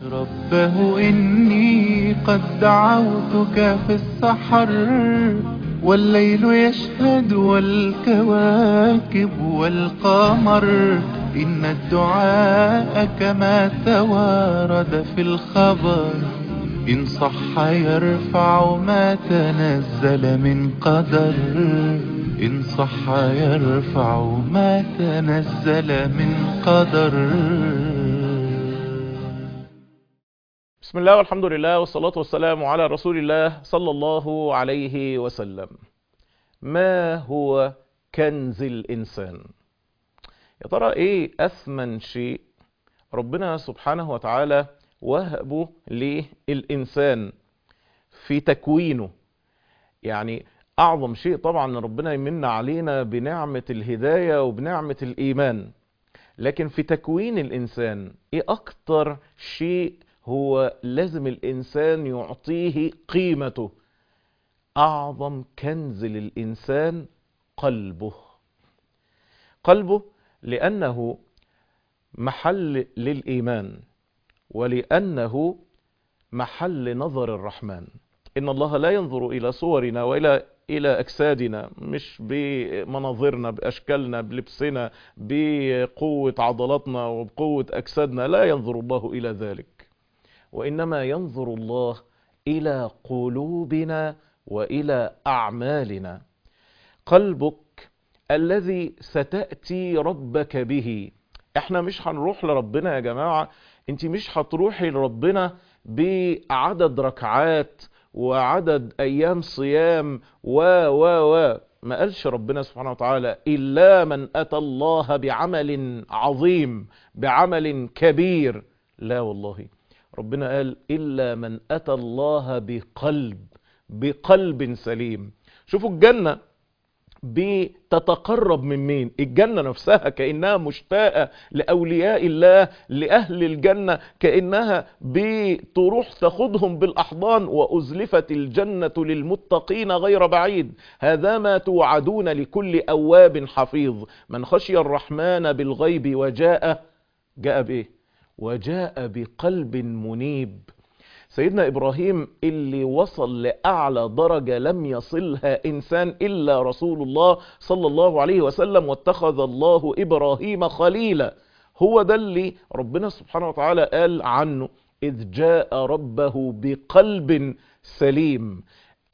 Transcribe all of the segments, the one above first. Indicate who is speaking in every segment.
Speaker 1: ربه إني قد دعوتك في السحر والليل يشهد والكواكب والقمر. إن الدعاء كما توارد في الخبر إن صح يرفع ما تنزل من قدر. إن صح يرفع ما تنزل من قدر.
Speaker 2: بسم الله والحمد لله والصلاة والسلام على رسول الله صلى الله عليه وسلم. ما هو كنز الإنسان؟ يا ترى إيه أثمن شيء ربنا سبحانه وتعالى وهبه للإنسان في تكوينه؟ يعني أعظم شيء طبعا ربنا يمن علينا بنعمة الهداية وبنعمة الإيمان، لكن في تكوين الإنسان إيه أكتر شيء هو لازم الإنسان يعطيه قيمته؟ أعظم كنز للإنسان قلبه. قلبه لأنه محل للإيمان، ولأنه محل نظر الرحمن. إن الله لا ينظر إلى صورنا وإلى أجسادنا، مش بمناظرنا، بأشكالنا، بلبسنا، بقوة عضلاتنا وبقوة أجسادنا. لا ينظر الله إلى ذلك، وإنما ينظر الله إلى قلوبنا وإلى أعمالنا. قلبك الذي ستأتي ربك به. احنا مش هنروح لربنا يا جماعة، انت مش هتروحي لربنا بعدد ركعات وعدد أيام صيام و ما قالش ربنا سبحانه وتعالى إلا من أتى الله بعمل عظيم، بعمل كبير. لا والله، ربنا قال إلا من أتى الله بقلب سليم. شوفوا الجنة بتتقرب من مين؟ الجنة نفسها كأنها مشتاقة لأولياء الله، لأهل الجنة، كأنها بتروح تاخدهم بالأحضان. وأزلفت الجنة للمتقين غير بعيد، هذا ما توعدون لكل أواب حفيظ. من خشي الرحمن بالغيب وجاء بإيه؟ وجاء بقلب منيب. سيدنا إبراهيم اللي وصل لأعلى درجة لم يصلها إنسان إلا رسول الله صلى الله عليه وسلم، واتخذ الله إبراهيم خليلا. هو ده اللي ربنا سبحانه وتعالى قال عنه إذ جاء ربه بقلب سليم.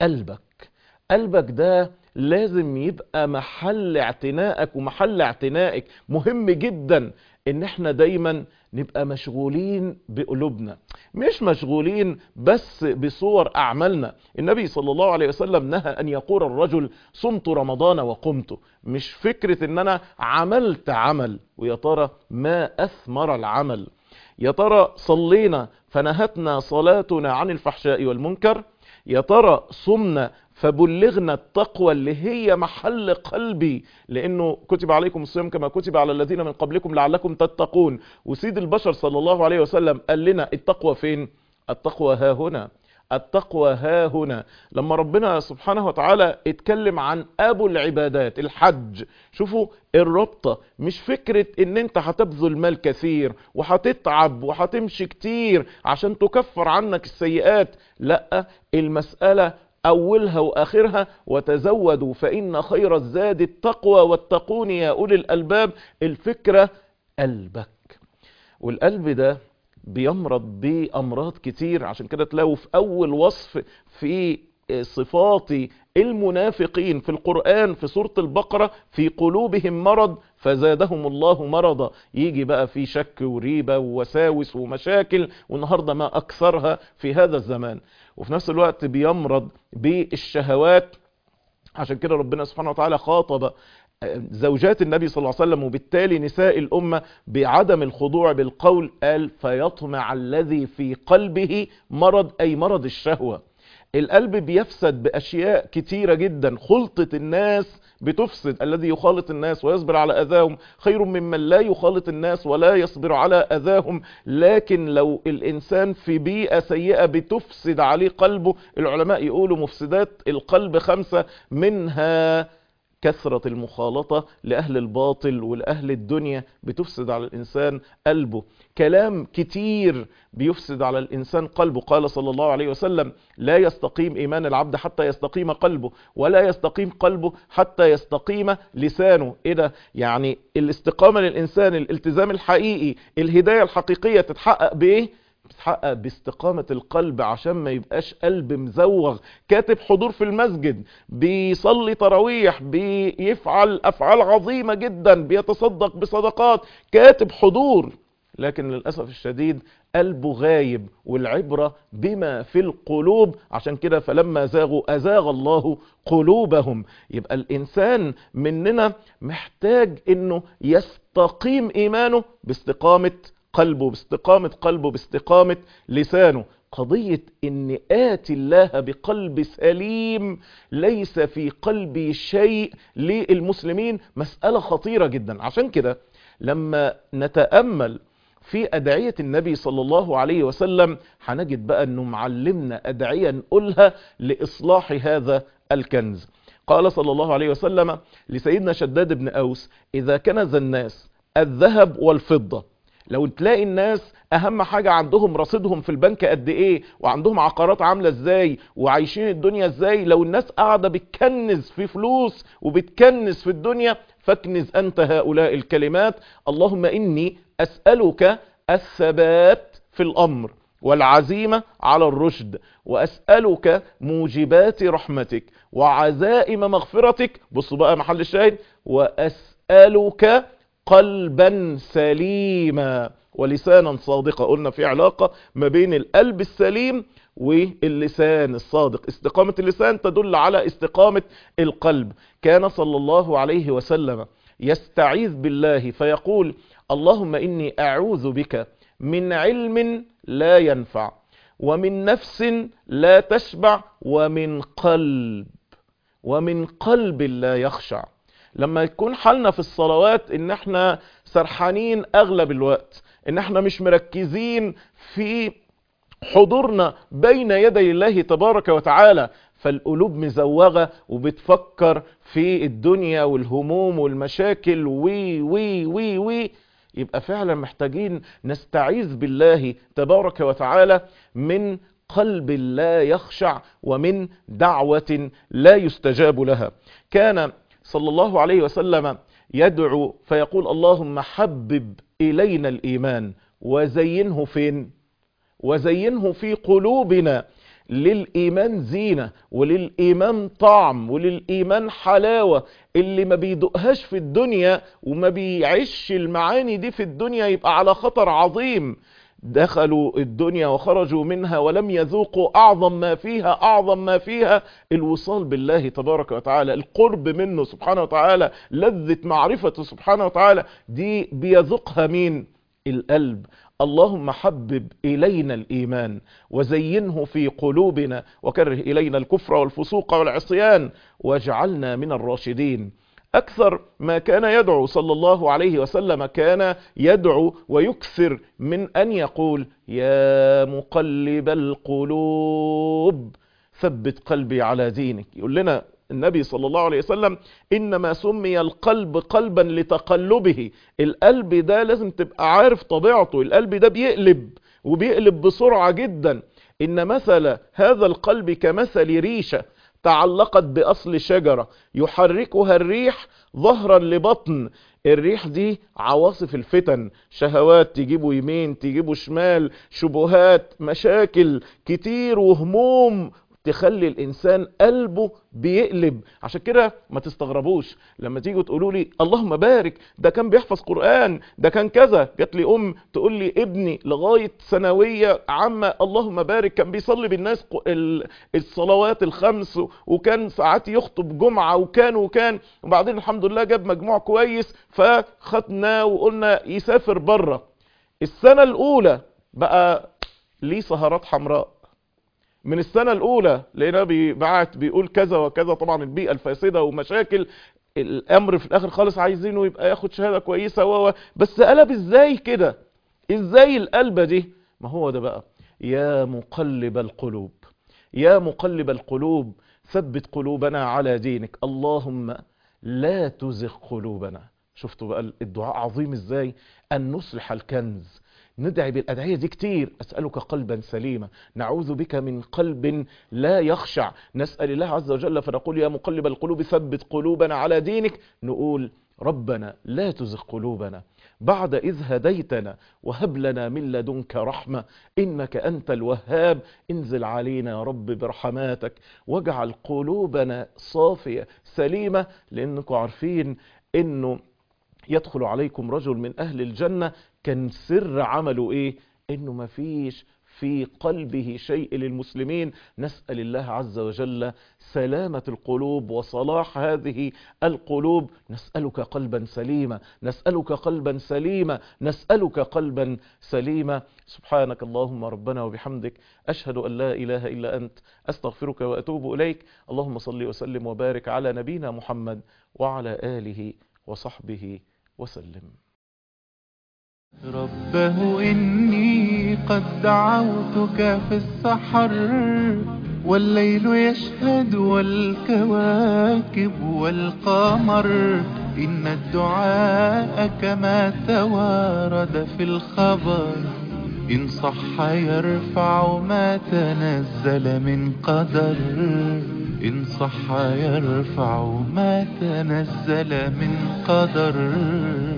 Speaker 2: قلبك ده لازم يبقى محل اعتنائك ومحل اعتنائك. مهم جدا ان احنا دايما نبقى مشغولين بقلوبنا، مش مشغولين بس بصور اعمالنا. النبي صلى الله عليه وسلم نهى ان يقول الرجل صمت رمضان وقمت. مش فكرة ان انا عملت عمل ويا ترى ما اثمر العمل. يا ترى صلينا فنهتنا صلاتنا عن الفحشاء والمنكر؟ يا ترى صمنا فبلغنا التقوى اللي هي محل قلبي؟ لأنه كتب عليكم الصيام كما كتب على الذين من قبلكم لعلكم تتقون. وسيد البشر صلى الله عليه وسلم قال لنا التقوى فين؟ التقوى ها هنا، التقوى ها هنا. لما ربنا سبحانه وتعالى اتكلم عن أبو العبادات الحج، شوفوا الربطة. مش فكرة ان انت هتبذل مال كثير وهتتعب وهتمشي كتير عشان تكفر عنك السيئات، لا، المسألة أولها وآخرها وتزودوا فإن خير الزاد التقوى واتقون يا أولي الألباب. الفكرة قلبك، والقلب ده بيمرض بأمراض كتير. عشان كده تلاقوا في أول وصف في صفات المنافقين في القرآن في سورة البقرة في قلوبهم مرض فزادهم الله مرضا. يجي بقى في شك وريبة ووساوس ومشاكل، والنهاردة ما أكثرها في هذا الزمان. وفي نفس الوقت بيمرض بالشهوات. عشان كده ربنا سبحانه وتعالى خاطب زوجات النبي صلى الله عليه وسلم وبالتالي نساء الأمة بعدم الخضوع بالقول. قال فيطمع الذي في قلبه مرض، أي مرض الشهوة. القلب بيفسد بأشياء كتيرة جدا. خلطة الناس بتفسد. الذي يخالط الناس ويصبر على أذاهم خير ممن لا يخالط الناس ولا يصبر على أذاهم. لكن لو الإنسان في بيئة سيئة بتفسد عليه قلبه، العلماء يقولوا مفسدات القلب 5، منها كثرة المخالطة لأهل الباطل ولأهل الدنيا بتفسد على الإنسان قلبه. كلام كتير بيفسد على الإنسان قلبه. قال صلى الله عليه وسلم: لا يستقيم إيمان العبد حتى يستقيم قلبه، ولا يستقيم قلبه حتى يستقيم لسانه. إيه ده؟ يعني الاستقامة للإنسان، الالتزام الحقيقي، الهداية الحقيقية تتحقق بإيه؟ بتتحقق باستقامة القلب، عشان ما يبقاش قلب مزوغ. كاتب حضور في المسجد، بيصلي تراويح، بيفعل أفعال عظيمة جدا، بيتصدق بصدقات، كاتب حضور، لكن للأسف الشديد قلبه غايب. والعبرة بما في القلوب، عشان كده فلما زاغوا أزاغ الله قلوبهم. يبقى الإنسان مننا محتاج إنه يستقيم إيمانه باستقامة قلبه، باستقامة قلبه، باستقامة لسانه. قضية إن آتي الله بقلب سليم ليس في قلبي شيء للمسلمين مسألة خطيرة جدا. عشان كده لما نتأمل في أدعية النبي صلى الله عليه وسلم هنجد بقى أنه معلمنا أدعية نقولها لإصلاح هذا الكنز. قال صلى الله عليه وسلم لسيدنا شداد بن أوس: إذا كنز الناس الذهب والفضة، لو تلاقي الناس اهم حاجة عندهم رصيدهم في البنك قد ايه، وعندهم عقارات عاملة ازاي، وعايشين الدنيا ازاي، لو الناس قاعدة بتكنز في فلوس وبتكنز في الدنيا، فاكنز انت هؤلاء الكلمات: اللهم اني اسألك الثبات في الامر والعزيمة على الرشد، واسألك موجبات رحمتك وعزائم مغفرتك. بصوا بقى محل الشاهد: واسألك قلبا سليما ولسانا صادقا. قلنا في علاقة ما بين القلب السليم واللسان الصادق. استقامة اللسان تدل على استقامة القلب. كان صلى الله عليه وسلم يستعيذ بالله فيقول: اللهم إني أعوذ بك من علم لا ينفع، ومن نفس لا تشبع، ومن قلب لا يخشع. لما يكون حالنا في الصلوات ان احنا سرحانين اغلب الوقت، ان احنا مش مركزين في حضورنا بين يدي الله تبارك وتعالى، فالقلوب مزوغة وبتفكر في الدنيا والهموم والمشاكل وي يبقى فعلا محتاجين نستعيذ بالله تبارك وتعالى من قلب لا يخشع، ومن دعوة لا يستجاب لها. كان صلى الله عليه وسلم يدعو فيقول: اللهم حبب إلينا الإيمان وزينه فين؟ وزينه في قلوبنا. للإيمان زينة، وللإيمان طعم، وللإيمان حلاوة. اللي ما بيدقهاش في الدنيا وما بيعيش المعاني دي في الدنيا يبقى على خطر عظيم. دخلوا الدنيا وخرجوا منها ولم يذوقوا أعظم ما فيها الوصال بالله تبارك وتعالى، القرب منه سبحانه وتعالى، لذة معرفته سبحانه وتعالى. دي بيذوقها مين؟ القلب. اللهم حبب إلينا الإيمان وزينه في قلوبنا، وكره إلينا الكفر والفسوق والعصيان، واجعلنا من الراشدين. أكثر ما كان يدعو صلى الله عليه وسلم كان يدعو ويكثر من أن يقول: يا مقلب القلوب ثبت قلبي على دينك. يقول لنا النبي صلى الله عليه وسلم: إنما سمي القلب قلبا لتقلبه. القلب ده لازم تبقى عارف طبيعته، القلب ده بيقلب وبيقلب بسرعة جدا. إن مثل هذا القلب كمثل ريشة تعلقت بأصل شجرة يحركها الريح ظهرا لبطن. الريح دي عواصف الفتن، شهوات تجيبوا يمين تجيبوا شمال، شبهات، مشاكل كتير وهموم تخلي الإنسان قلبه بيقلب. عشان كده ما تستغربوش لما تيجوا تقولوا لي: اللهم بارك، ده كان بيحفظ قرآن، ده كان كذا. جات لي تقول لي: ابني لغاية ثانوية عامة اللهم بارك كان بيصلي بالناس الصلوات الخمس، وكان ساعات يخطب جمعة، وكان وبعدين الحمد لله جاب مجموع كويس، فخدنا وقلنا يسافر بره. السنة الأولى بقى ليه سهرات حمراء. من السنة الأولى لقينا بيقول كذا وكذا، طبعا البيئة الفاسدة ومشاكل الأمر، في الآخر خالص عايزينه يبقى ياخد شهادة كويسة بس قلب ازاي كده؟ ازاي القلبة دي؟ ما هو ده بقى: يا مقلب القلوب، يا مقلب القلوب ثبت قلوبنا على دينك. اللهم لا تزغ قلوبنا. شفتوا بقى الدعاء عظيم ازاي؟ ان نصلح الكنز. ندعي بالأدعية دي كتير. أسألك قلبا سليما، نعوذ بك من قلب لا يخشع. نسأل الله عز وجل فنقول يا مقلب القلوب ثبت قلوبنا على دينك. نقول ربنا لا تزغ قلوبنا بعد إذ هديتنا وهب لنا من لدنك رحمة إنك أنت الوهاب. انزل علينا يا رب برحماتك واجعل قلوبنا صافية سليمة. لأنكم عارفين إنه يدخل عليكم رجل من أهل الجنة، كان سر عمله إيه؟ إنه ما فيش في قلبه شيء للمسلمين. نسأل الله عز وجل سلامة القلوب وصلاح هذه القلوب. نسألك قلبا سليما، نسألك قلبا سليما، نسألك قلبا سليما. سبحانك اللهم ربنا وبحمدك، أشهد أن لا إله إلا أنت، أستغفرك وأتوب إليك. اللهم صل وسلم وبارك على نبينا محمد وعلى آله وصحبه وسلم.
Speaker 1: ربه إني قد دعوتك في السحر والليل يشهد والكواكب والقمر. إن الدعاء كما توارد في الخبر إن صح يرفع ما تنزل من قدر. إن صح يرفع ما تنزل من قدر.